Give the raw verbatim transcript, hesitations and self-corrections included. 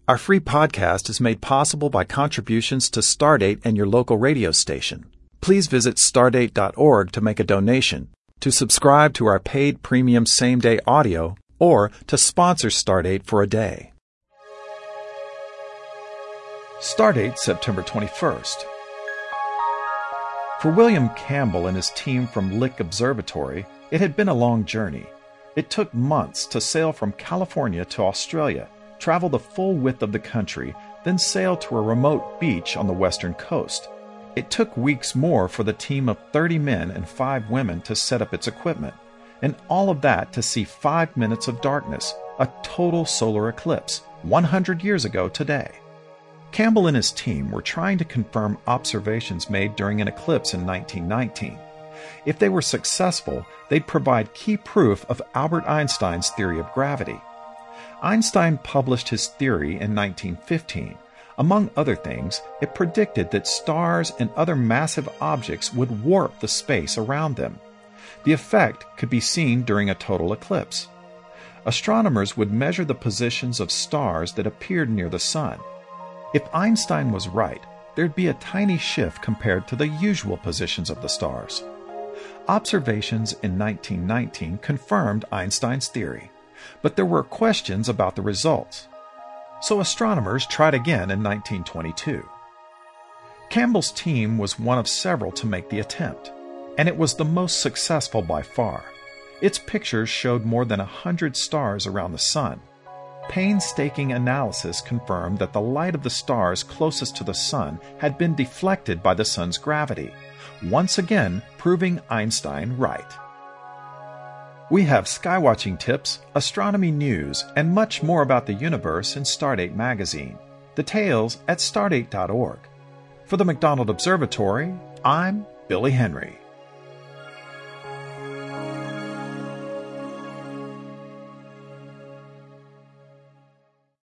Our free podcast is made possible by contributions to Stardate and your local radio station. Please visit stardate dot org to make a donation, to subscribe to our paid premium same-day audio, or to sponsor Stardate for a day. Stardate, September twenty-first. For William Campbell and his team from Lick Observatory, it had been a long journey. It took months to sail from California to Australia, travel the full width of the country, then sail to a remote beach on the western coast. It took weeks more for the team of thirty men and five women to set up its equipment, and all of that to see five minutes of darkness, a total solar eclipse, one hundred years ago today. Campbell and his team were trying to confirm observations made during an eclipse in nineteen nineteen. If they were successful, they'd provide key proof of Albert Einstein's theory of gravity. Einstein published his theory in nineteen fifteen. Among other things, it predicted that stars and other massive objects would warp the space around them. The effect could be seen during a total eclipse. Astronomers would measure the positions of stars that appeared near the sun. If Einstein was right, there'd be a tiny shift compared to the usual positions of the stars. Observations in nineteen nineteen confirmed Einstein's theory, but there were questions about the results. So astronomers tried again in nineteen twenty-two. Campbell's team was one of several to make the attempt, and it was the most successful by far. Its pictures showed more than a hundred stars around the sun. Painstaking analysis confirmed that the light of the stars closest to the sun had been deflected by the sun's gravity, once again proving Einstein right. We have skywatching tips, astronomy news, and much more about the universe in Stardate magazine. Details at stardate dot org. For the McDonald Observatory, I'm Billy Henry.